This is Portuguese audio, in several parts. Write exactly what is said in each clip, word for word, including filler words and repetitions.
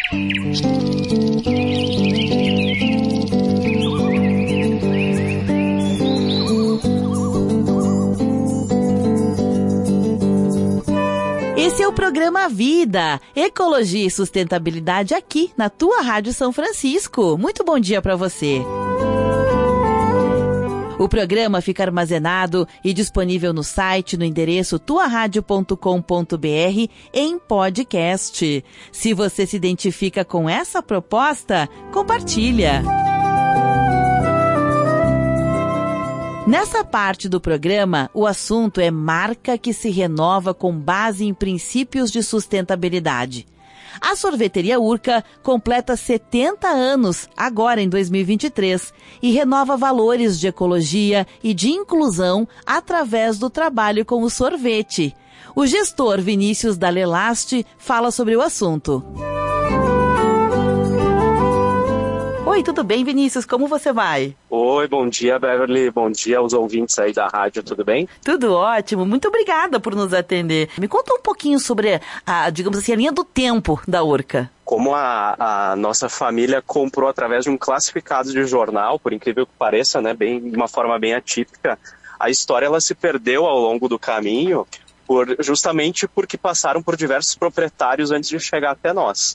Esse é o programa Vida, Ecologia e Sustentabilidade aqui na tua Rádio São Francisco. Muito bom dia para você. O programa fica armazenado e disponível no site no endereço tua rádio ponto com ponto b r em podcast. Se você se identifica com essa proposta, compartilha. Nessa parte do programa, o assunto é marca que se renova com base em princípios de sustentabilidade. A sorveteria Urca completa setenta anos, agora em dois mil e vinte e três, e renova valores de ecologia e de inclusão através do trabalho com o sorvete. O gestor Vinícius Dalelaste fala sobre o assunto. Oi, tudo bem, Vinícius? Como você vai? Oi, bom dia, Beverly. Bom dia aos ouvintes aí da rádio, tudo bem? Tudo ótimo. Muito obrigada por nos atender. Me conta um pouquinho sobre, a, digamos assim, a linha do tempo da Urca. Como a, a nossa família comprou através de um classificado de jornal, por incrível que pareça, né, bem, de uma forma bem atípica, a história ela se perdeu ao longo do caminho, por, justamente porque passaram por diversos proprietários antes de chegar até nós.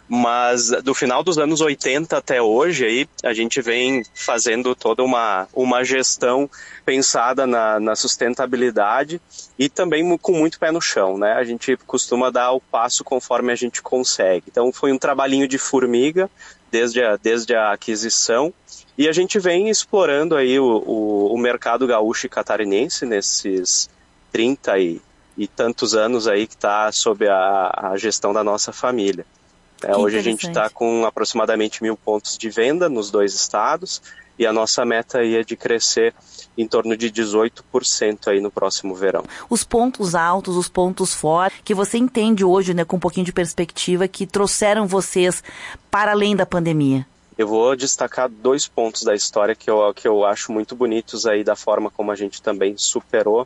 Mas do final dos anos oitenta até hoje, aí, a gente vem fazendo toda uma, uma gestão pensada na, na sustentabilidade e também com muito pé no chão, né? A gente costuma dar o passo conforme a gente consegue. Então foi um trabalhinho de formiga desde a, desde a aquisição e a gente vem explorando aí o, o, o mercado gaúcho e catarinense nesses trinta e, e tantos anos aí que está sob a, a gestão da nossa família. É, hoje a gente está com aproximadamente mil pontos de venda nos dois estados e a nossa meta aí é de crescer em torno de dezoito por cento aí no próximo verão. Os pontos altos, os pontos fortes, que você entende hoje, né, com um pouquinho de perspectiva, que trouxeram vocês para além da pandemia. Eu vou destacar dois pontos da história que eu, que eu acho muito bonitos aí da forma como a gente também superou,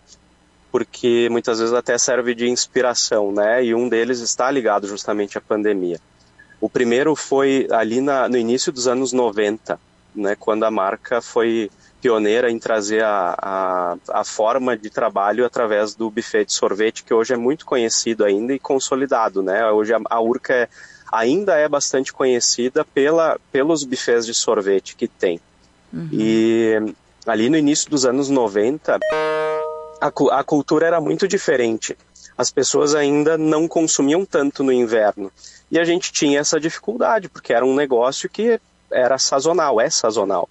porque muitas vezes até serve de inspiração, né? E um deles está ligado justamente à pandemia. O primeiro foi ali na, no início dos anos noventa, né, quando a marca foi pioneira em trazer a, a, a forma de trabalho através do buffet de sorvete, que hoje é muito conhecido ainda e consolidado, né? Hoje a, a Urca é, ainda é bastante conhecida pela, pelos buffets de sorvete que tem. Uhum. E ali no início dos anos noventa, a, a cultura era muito diferente. As pessoas ainda não consumiam tanto no inverno. E a gente tinha essa dificuldade, porque era um negócio que era sazonal, é sazonal.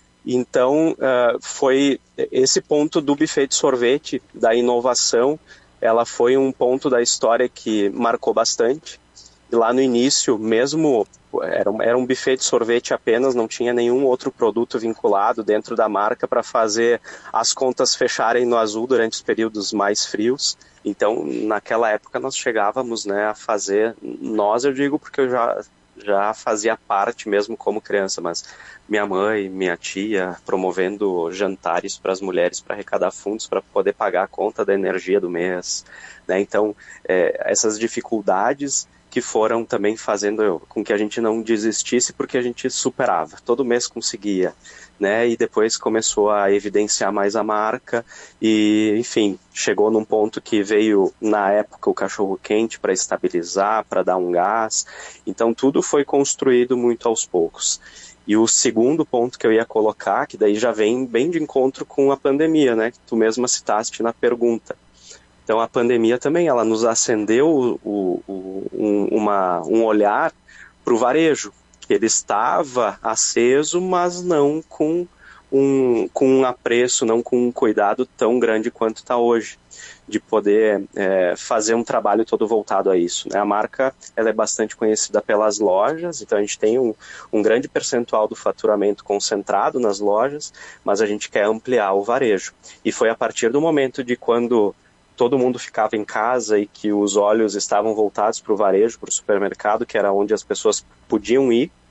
Então, uh, foi esse ponto do buffet de sorvete, da inovação, ela foi um ponto da história que marcou bastante. E lá no início, mesmo, era um, era um buffet de sorvete apenas, não tinha nenhum outro produto vinculado dentro da marca para fazer as contas fecharem no azul durante os períodos mais frios. Então, naquela época, nós chegávamos, né, a fazer, nós eu digo porque eu já, já fazia parte mesmo como criança, mas minha mãe, minha tia, promovendo jantares para as mulheres para arrecadar fundos para poder pagar a conta da energia do mês, né? Então, é, essas dificuldades que foram também fazendo com que a gente não desistisse, porque a gente superava, todo mês conseguia, né? E depois começou a evidenciar mais a marca e, enfim, chegou num ponto que veio, na época, o cachorro-quente para estabilizar, para dar um gás. Então, tudo foi construído muito aos poucos. E o segundo ponto que eu ia colocar, que daí já vem bem de encontro com a pandemia, né? Que tu mesma citaste na pergunta. Então, a pandemia também, ela nos acendeu o, o, um, uma, um olhar para o varejo, que ele estava aceso, mas não com um, com um apreço, não com um cuidado tão grande quanto está hoje, de poder é, fazer um trabalho todo voltado a isso, né? A marca, ela é bastante conhecida pelas lojas, então a gente tem um, um grande percentual do faturamento concentrado nas lojas, mas a gente quer ampliar o varejo. E foi a partir do momento de quando todo mundo ficava em casa e que os olhos estavam voltados para o varejo, para o supermercado, que era onde as pessoas podiam ir,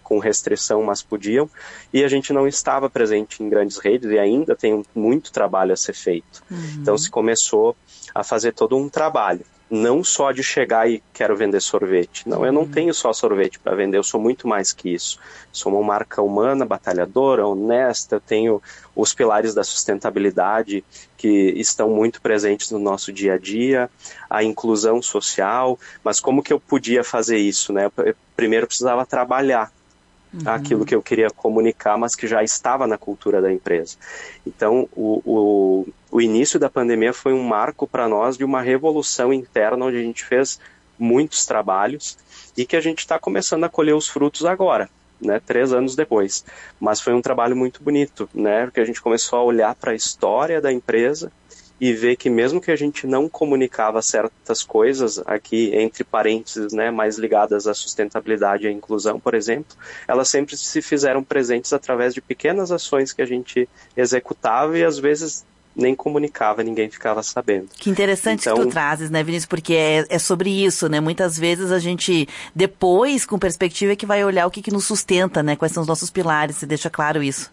com restrição, mas podiam, e a gente não estava presente em grandes redes e ainda tem muito trabalho a ser feito. Uhum. Então se começou a fazer todo um trabalho, não só de chegar e quero vender sorvete. Não, eu não tenho só sorvete para vender, eu sou muito mais que isso. Sou uma marca humana, batalhadora, honesta, eu tenho os pilares da sustentabilidade que estão muito presentes no nosso dia a dia, a inclusão social, mas como que eu podia fazer isso, né? Eu primeiro precisava trabalhar uhum. aquilo que eu queria comunicar, mas que já estava na cultura da empresa. Então, o, o, o início da pandemia foi um marco para nós de uma revolução interna, onde a gente fez muitos trabalhos e que a gente está começando a colher os frutos agora, né, três anos depois. Mas foi um trabalho muito bonito, né, porque a gente começou a olhar para a história da empresa e ver que mesmo que a gente não comunicava certas coisas, aqui entre parênteses, né, mais ligadas à sustentabilidade e à inclusão, por exemplo, elas sempre se fizeram presentes através de pequenas ações que a gente executava e às vezes nem comunicava, ninguém ficava sabendo. Que interessante então, que tu trazes, né, Vinícius, porque é, é sobre isso, né, muitas vezes a gente, depois, com perspectiva, é que vai olhar o que, que nos sustenta, né, quais são os nossos pilares, você deixa claro isso.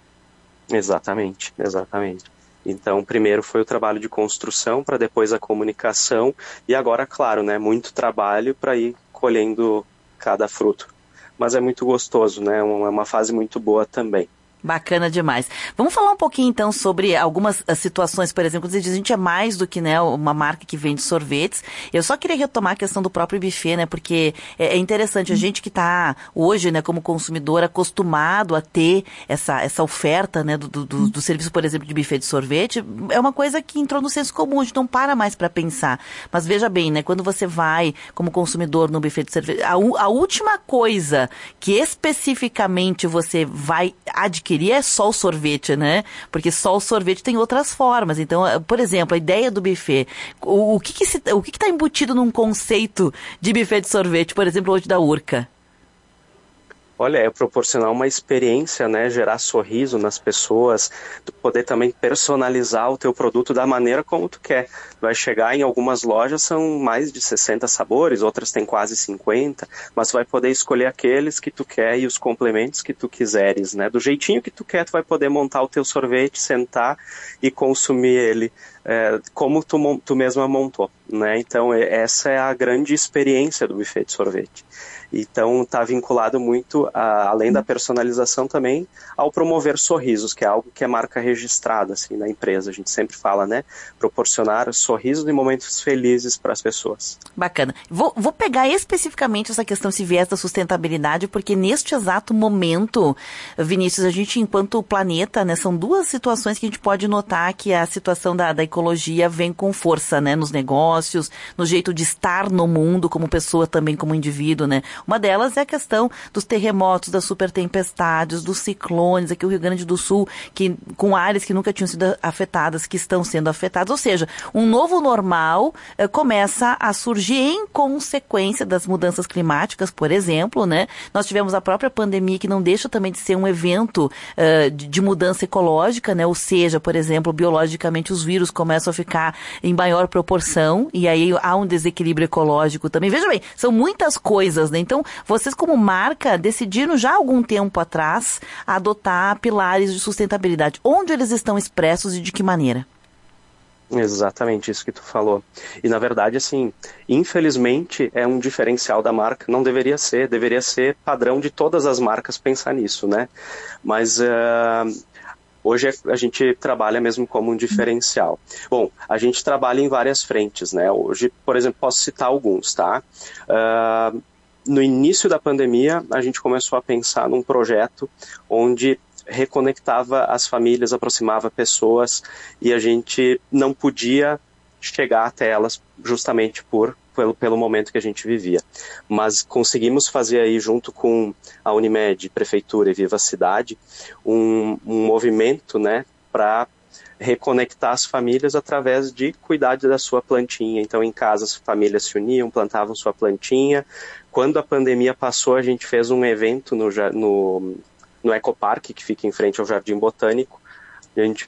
Exatamente, exatamente. Então, primeiro foi o trabalho de construção, para depois a comunicação, e agora, claro, né, muito trabalho para ir colhendo cada fruto. Mas é muito gostoso, né, é uma fase muito boa também. Bacana demais. Vamos falar um pouquinho, então, sobre algumas uh, situações, por exemplo, quando você diz, a gente é mais do que, né, uma marca que vende sorvetes. Eu só queria retomar a questão do próprio buffet, né, porque é, é interessante, a gente que está hoje, né, como consumidor, acostumado a ter essa, essa oferta, né, do, do, do serviço, por exemplo, de buffet de sorvete, é uma coisa que entrou no senso comum, a gente não para mais para pensar. Mas veja bem, né, quando você vai como consumidor no buffet de sorvete, a, a última coisa que especificamente você vai adquirir é só o sorvete, né? Porque só o sorvete tem outras formas. Então, por exemplo, a ideia do buffet, o, o que que se, o que que está embutido num conceito de buffet de sorvete, por exemplo, hoje da Urca? Olha, é proporcionar uma experiência, né, gerar sorriso nas pessoas, tu poder também personalizar o teu produto da maneira como tu quer. Vai chegar em algumas lojas, são mais de sessenta sabores, outras têm quase cinquenta, mas tu vai poder escolher aqueles que tu quer e os complementos que tu quiseres, né? Do jeitinho que tu quer, tu vai poder montar o teu sorvete, sentar e consumir ele é, como tu, tu mesma montou, né? Então, essa é a grande experiência do buffet de sorvete. Então, está vinculado muito, a, além da personalização também, ao promover sorrisos, que é algo que é marca registrada assim, na empresa. A gente sempre fala, né? Proporcionar sorrisos e momentos felizes para as pessoas. Bacana. Vou, vou pegar especificamente essa questão, esse viés da sustentabilidade, porque neste exato momento, Vinícius, a gente, enquanto planeta, né, são duas situações que a gente pode notar que a situação da, da ecologia vem com força, né? Nos negócios, no jeito de estar no mundo como pessoa, também como indivíduo, né? Uma delas é a questão dos terremotos, das supertempestades, dos ciclones, aqui o Rio Grande do Sul, que, com áreas que nunca tinham sido afetadas, que estão sendo afetadas. Ou seja, um novo normal eh, começa a surgir em consequência das mudanças climáticas, por exemplo, né? Nós tivemos a própria pandemia, que não deixa também de ser um evento uh, de, de mudança ecológica, né? Ou seja, por exemplo, biologicamente os vírus começam a ficar em maior proporção e aí há um desequilíbrio ecológico também. Veja bem, são muitas coisas, né? Então, vocês como marca decidiram já há algum tempo atrás adotar pilares de sustentabilidade. Onde eles estão expressos e de que maneira? Exatamente isso que tu falou. E na verdade, assim, infelizmente é um diferencial da marca. Não deveria ser, deveria ser padrão de todas as marcas pensar nisso, né? Mas uh, hoje a gente trabalha mesmo como um diferencial. Bom, a gente trabalha em várias frentes, né? Hoje, por exemplo, posso citar alguns, tá? Uh, No início da pandemia, a gente começou a pensar num projeto onde reconectava as famílias, aproximava pessoas e a gente não podia chegar até elas justamente por, pelo, pelo momento que a gente vivia. Mas conseguimos fazer aí, junto com a Unimed, Prefeitura e Viva Cidade, um, um movimento, né, para reconectar as famílias através de cuidar da sua plantinha. Então, em casa, as famílias se uniam, plantavam sua plantinha. Quando a pandemia passou, a gente fez um evento no, no, no Ecoparque, que fica em frente ao Jardim Botânico. A gente,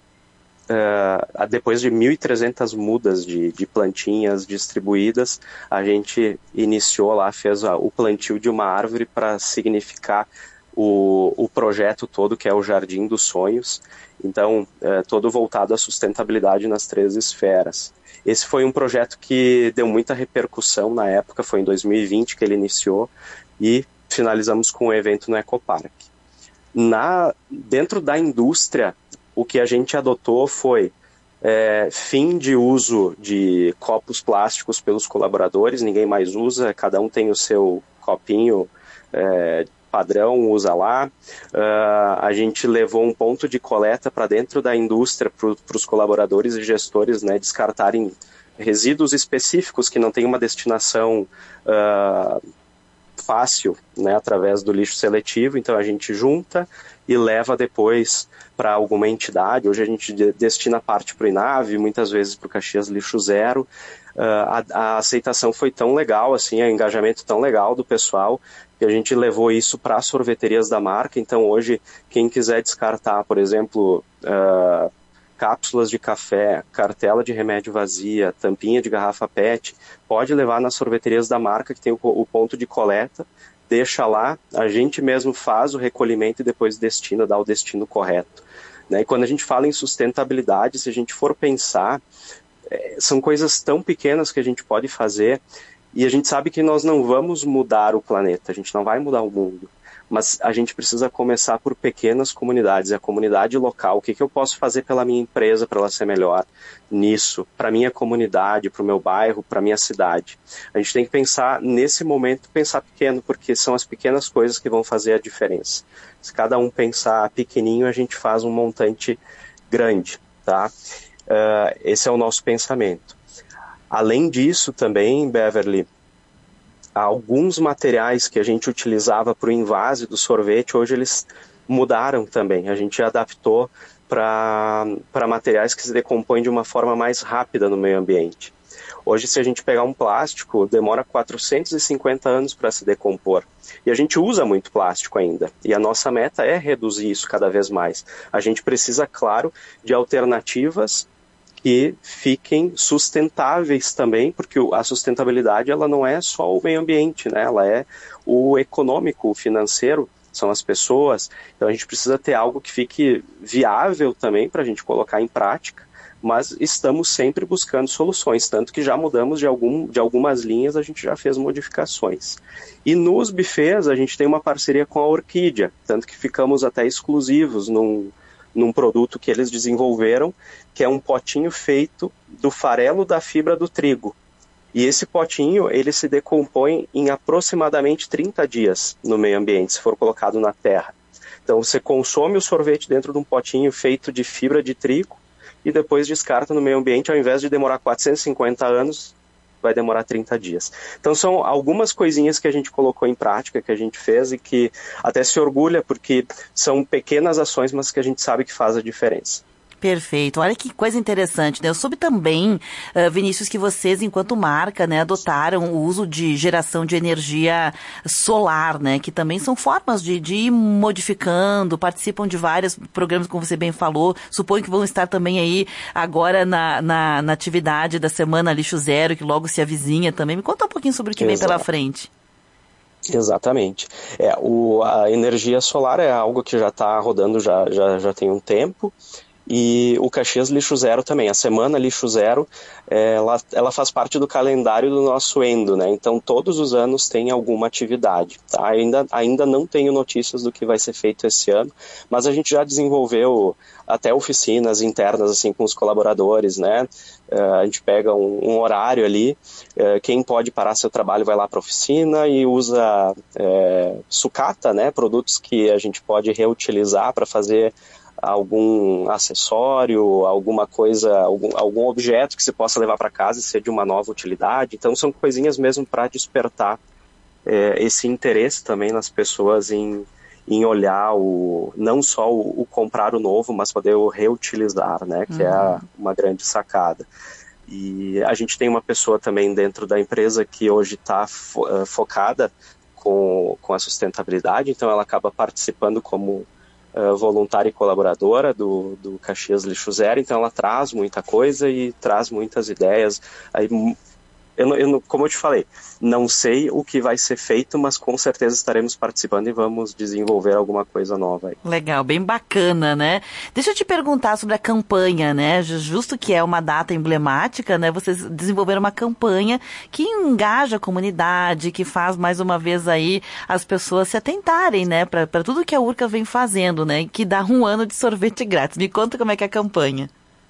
uh, depois de mil e trezentas mudas de, de plantinhas distribuídas, a gente iniciou lá, fez a, o plantio de uma árvore para significar o, o projeto todo, que é o Jardim dos Sonhos, então é, todo voltado à sustentabilidade nas três esferas. Esse foi um projeto que deu muita repercussão na época, foi em dois mil e vinte que ele iniciou, e finalizamos com o evento no Ecopark. Na, dentro da indústria, o que a gente adotou foi é, fim de uso de copos plásticos pelos colaboradores, ninguém mais usa, cada um tem o seu copinho é, padrão, usa lá. Uh, a gente levou um ponto de coleta para dentro da indústria para os colaboradores e gestores, né, descartarem resíduos específicos que não têm uma destinação uh, fácil, né, através do lixo seletivo. Então a gente junta e leva depois para alguma entidade. Hoje a gente destina parte para o INAVE, muitas vezes para o Caxias Lixo Zero. Uh, a, a aceitação foi tão legal, assim, o engajamento tão legal do pessoal, que a gente levou isso para as sorveterias da marca. Então hoje, quem quiser descartar, por exemplo, uh, cápsulas de café, cartela de remédio vazia, tampinha de garrafa P E T, pode levar nas sorveterias da marca, que tem o, o ponto de coleta, deixa lá, a gente mesmo faz o recolhimento e depois destina, dá o destino correto. Né? E quando a gente fala em sustentabilidade, se a gente for pensar, é, são coisas tão pequenas que a gente pode fazer, e a gente sabe que nós não vamos mudar o planeta, a gente não vai mudar o mundo, mas a gente precisa começar por pequenas comunidades, a comunidade local. O que, que eu posso fazer pela minha empresa para ela ser melhor nisso, para a minha comunidade, para o meu bairro, para a minha cidade. A gente tem que pensar, nesse momento, pensar pequeno, porque são as pequenas coisas que vão fazer a diferença. Se cada um pensar pequenininho, a gente faz um montante grande, tá? Uh, esse é o nosso pensamento. Além disso também, Beverly, alguns materiais que a gente utilizava para o envase do sorvete, hoje eles mudaram também. A gente adaptou para para materiais que se decompõem de uma forma mais rápida no meio ambiente. Hoje, se a gente pegar um plástico, demora quatrocentos e cinquenta anos para se decompor. E a gente usa muito plástico ainda. E a nossa meta é reduzir isso cada vez mais. A gente precisa, claro, de alternativas que fiquem sustentáveis também, porque a sustentabilidade ela não é só o meio ambiente, né? Ela é o econômico, o financeiro, são as pessoas. Então a gente precisa ter algo que fique viável também para a gente colocar em prática, mas estamos sempre buscando soluções, tanto que já mudamos de, algum, de algumas linhas, a gente já fez modificações. E nos buffets a gente tem uma parceria com a Orquídea, tanto que ficamos até exclusivos num num produto que eles desenvolveram, que é um potinho feito do farelo da fibra do trigo. E esse potinho, ele se decompõe em aproximadamente trinta dias no meio ambiente, se for colocado na terra. Então você consome o sorvete dentro de um potinho feito de fibra de trigo e depois descarta no meio ambiente, ao invés de demorar quatrocentos e cinquenta anos, vai demorar trinta dias. Então são algumas coisinhas que a gente colocou em prática, que a gente fez e que até se orgulha, porque são pequenas ações, mas que a gente sabe que faz a diferença. Perfeito. Olha que coisa interessante, né? Eu soube também, uh, Vinícius, que vocês, enquanto marca, né, adotaram o uso de geração de energia solar, né? Que também são formas de, de ir modificando, participam de vários programas, como você bem falou. Suponho que vão estar também aí agora na, na, na atividade da Semana Lixo Zero, que logo se avizinha também. Me conta um pouquinho sobre o que Exato. Vem pela frente. Exatamente. É, o, a energia solar é algo que já está rodando já, já, já tem um tempo. E o Caxias Lixo Zero também, a Semana Lixo Zero, ela, ela faz parte do calendário do nosso Endo, né? Então todos os anos tem alguma atividade, tá? Ainda, ainda não tenho notícias do que vai ser feito esse ano, mas a gente já desenvolveu até oficinas internas assim com os colaboradores, né? Uh, a gente pega um, um horário ali, uh, quem pode parar seu trabalho vai lá para a oficina e usa uh, sucata, né? Produtos que a gente pode reutilizar para fazer algum acessório, alguma coisa, algum, algum objeto que você possa levar para casa e ser de uma nova utilidade. Então são coisinhas mesmo para despertar é, esse interesse também nas pessoas em, em olhar o, não só o, o comprar o novo, mas poder o reutilizar, né, que uhum. é a, uma grande sacada. E a gente tem uma pessoa também dentro da empresa que hoje está fo, uh, focada com, com a sustentabilidade, então ela acaba participando como Uh, voluntária e colaboradora do, do Caxias Lixo Zero, então ela traz muita coisa e traz muitas ideias. Aí, eu, eu, como eu te falei, não sei o que vai ser feito, mas com certeza estaremos participando e vamos desenvolver alguma coisa nova aí. Legal, bem bacana, né? Deixa eu te perguntar sobre a campanha, né? Justo que é uma data emblemática, né? Vocês desenvolveram uma campanha que engaja a comunidade, que faz mais uma vez aí as pessoas se atentarem, né? Para tudo que a Urca vem fazendo, né? Que dá um ano de sorvete grátis. Me conta como é que é a campanha.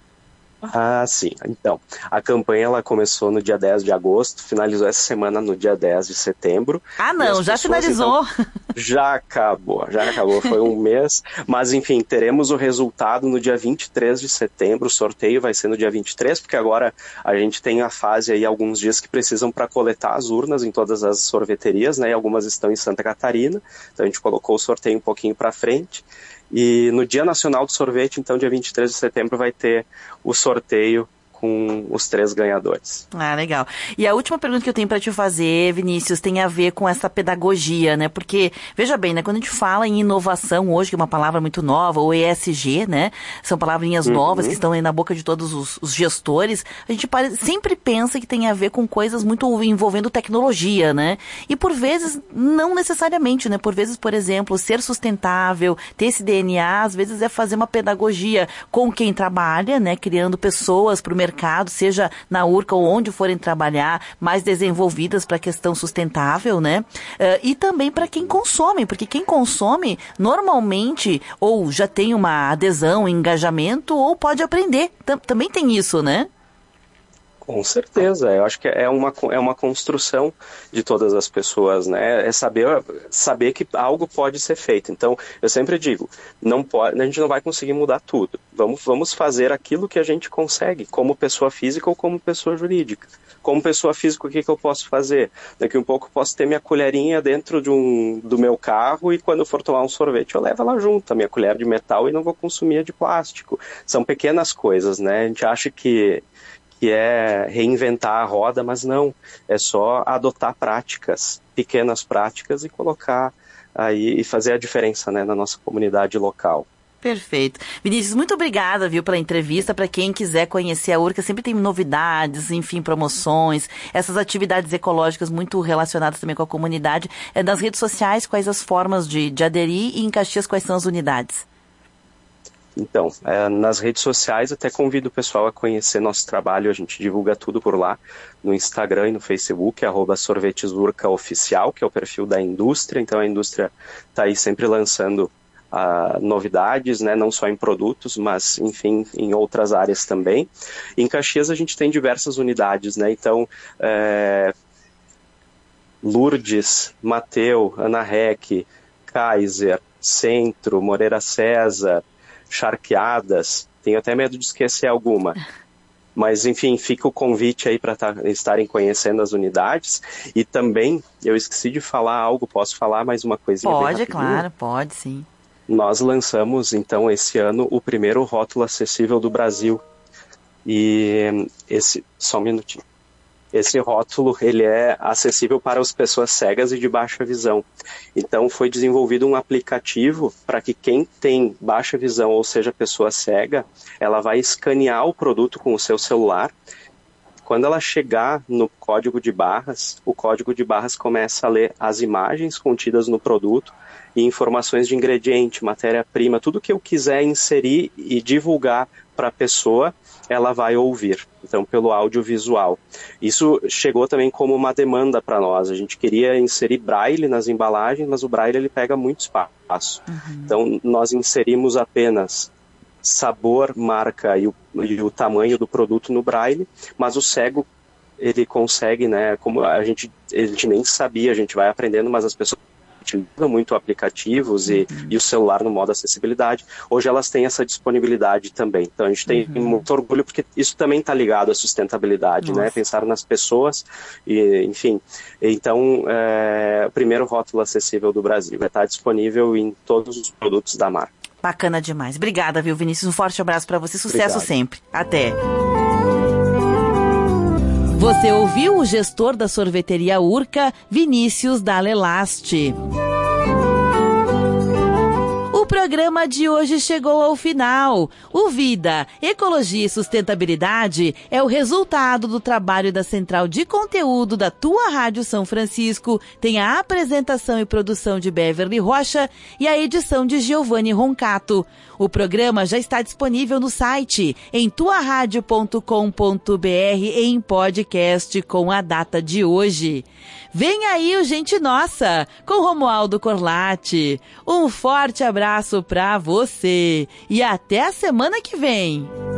Ah, sim. Então, a campanha ela começou no dia dez de agosto, finalizou essa semana no dia dez de setembro. Ah, não, já pessoas, finalizou. Então, já acabou, já acabou, foi um mês. Mas, enfim, teremos o resultado no dia vinte e três de setembro, o sorteio vai ser no dia vinte e três, porque agora a gente tem a fase aí, alguns dias que precisam para coletar as urnas em todas as sorveterias, né, e algumas estão em Santa Catarina, então a gente colocou o sorteio um pouquinho para frente. E no Dia Nacional do Sorvete, então, dia vinte e três de setembro, vai ter o sorteio com os três ganhadores. Ah, legal. E a última pergunta que eu tenho para te fazer, Vinícius, tem a ver com essa pedagogia, né? Porque, veja bem, né? Quando a gente fala em inovação hoje, que é uma palavra muito nova, o E S G, né? São palavrinhas uhum. novas que estão aí na boca de todos os, os gestores. A gente pare... sempre pensa que tem a ver com coisas muito envolvendo tecnologia, né? E por vezes, não necessariamente, né? Por vezes, por exemplo, ser sustentável, ter esse D N A, às vezes é fazer uma pedagogia com quem trabalha, né? Criando pessoas para o mercado, seja na Urca ou onde forem trabalhar, mais desenvolvidas para a questão sustentável, né? Uh, e também para quem consome, porque quem consome normalmente ou já tem uma adesão, engajamento, ou pode aprender. T- também tem isso, né? Com certeza, eu acho que é uma, é uma construção de todas as pessoas, né? É saber, saber que algo pode ser feito. Então, eu sempre digo, não pode, a gente não vai conseguir mudar tudo. Vamos, vamos fazer aquilo que a gente consegue, como pessoa física ou como pessoa jurídica. Como pessoa física, o que, que eu posso fazer? Daqui um pouco eu posso ter minha colherinha dentro de um, do meu carro e quando eu for tomar um sorvete eu levo ela junto, a minha colher de metal, e não vou consumir a de plástico. São pequenas coisas, né? A gente acha que que é reinventar a roda, mas não, é só adotar práticas, pequenas práticas e colocar aí e fazer a diferença, né, na nossa comunidade local. Perfeito. Vinícius, muito obrigada, viu, pela entrevista. Para quem quiser conhecer a Urca, sempre tem novidades, enfim, promoções, essas atividades ecológicas muito relacionadas também com a comunidade. É, nas redes sociais, quais as formas de, de aderir, e em Caxias, quais são as unidades? Então, é, nas redes sociais até convido o pessoal a conhecer nosso trabalho, a gente divulga tudo por lá, no Instagram e no Facebook, arroba sorvetesurca oficial, que é o perfil da indústria, então a indústria está aí sempre lançando uh, novidades, né, não só em produtos, mas, enfim, em outras áreas também. Em Caxias a gente tem diversas unidades, né, então, é, Lourdes, Mateu, Ana Rec, Kaiser, Centro, Moreira César, Charqueadas, tenho até medo de esquecer alguma, mas enfim, fica o convite aí para tá, estarem conhecendo as unidades. E também, eu esqueci de falar algo, posso falar mais uma coisinha? Pode, claro, pode sim. Nós lançamos então esse ano o primeiro rótulo acessível do Brasil, e esse, só um minutinho. Esse rótulo, ele é acessível para as pessoas cegas e de baixa visão. Então, foi desenvolvido um aplicativo para que quem tem baixa visão, ou seja, pessoa cega, ela vai escanear o produto com o seu celular. Quando ela chegar no código de barras, o código de barras começa a ler as imagens contidas no produto e informações de ingrediente, matéria-prima, tudo que eu quiser inserir e divulgar para a pessoa, ela vai ouvir, então pelo audiovisual. Isso chegou também como uma demanda para nós, a gente queria inserir braille nas embalagens, mas o braille ele pega muito espaço. Uhum. Então nós inserimos apenas sabor, marca e o, e o tamanho do produto no braille, mas o cego ele consegue, né, como a gente, a gente nem sabia, a gente vai aprendendo, mas as pessoas utilizam muito aplicativos e, uhum. e o celular no modo acessibilidade. Hoje elas têm essa disponibilidade também. Então a gente tem uhum. muito orgulho porque isso também está ligado à sustentabilidade, Nossa. né? Pensar nas pessoas e, enfim. Então, é, o primeiro rótulo acessível do Brasil vai estar disponível em todos os produtos da marca. Bacana demais. Obrigada, viu, Vinícius? Um forte abraço para você. Sucesso Obrigado. sempre. Até. Você ouviu o gestor da sorveteria Urca, Vinícius Dalelaste. O programa programa de hoje chegou ao final. O Vida, Ecologia e Sustentabilidade é o resultado do trabalho da Central de Conteúdo da tua Rádio São Francisco, tem a apresentação e produção de Beverly Rocha e a edição de Giovanni Roncato. O programa já está disponível no site em tua rádio ponto com ponto br em podcast com a data de hoje. Vem aí o Gente Nossa, com Romualdo Corlatti. Um forte abraço para você e até a semana que vem.